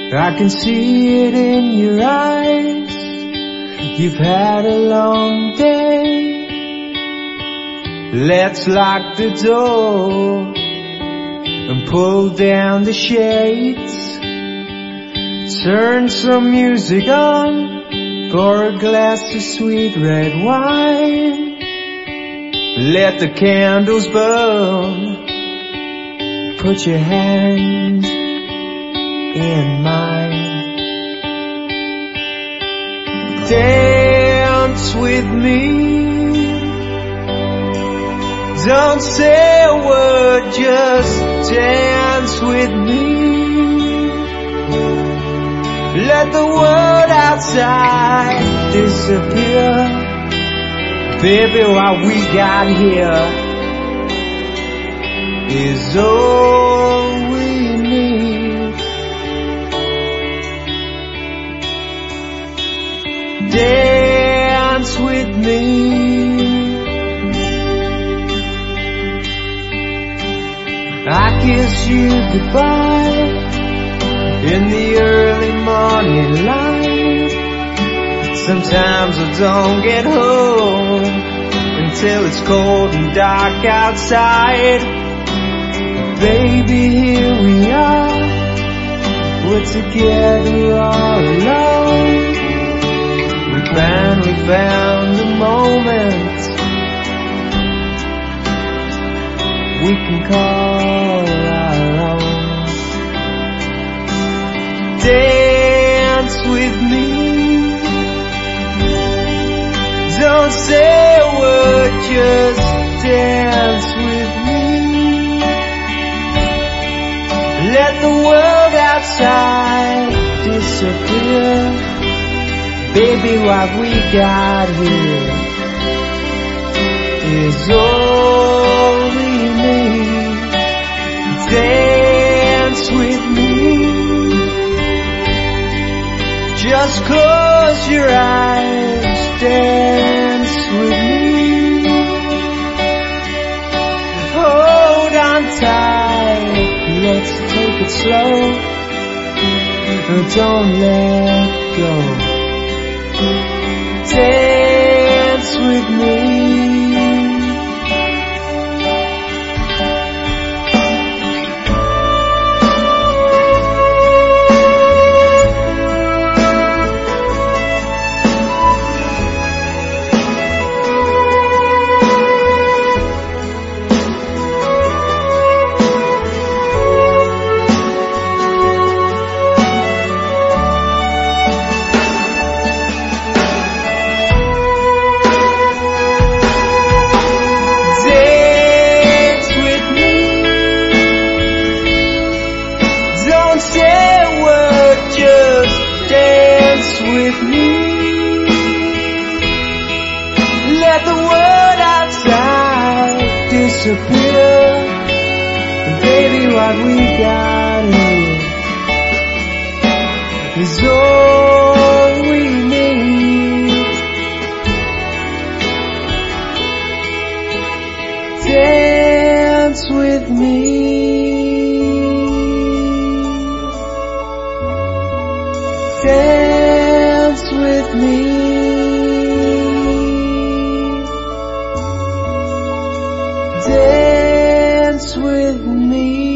I can see it in your eyes. You've had a long day. Let's lock the door and pull down the shades. Turn some music on, pour a glass of sweet red wine. Let the candles burn. Put your hand in mine. Dance with me. Don't say a word, just dance with me. Let the world outside disappear. Baby, what we got here is all we need. Dance with me. I kiss you goodbye in the early morning light. Sometimes I don't get home until it's cold and dark outside. Baby, here we are. We're together all alone. We finally found the moment we can call our own. Dance with me. Don't say a word, just dance with me. Let the world outside disappear. Baby, what we got here is all we need. Dance with me. Just close your eyes. Dance with me. Hold on tight. Let's take it slow. Don't let go. Dance with me. Let the world outside disappear. Baby, what we got here is all we need. Dance with me. Dance with me. Dance with me.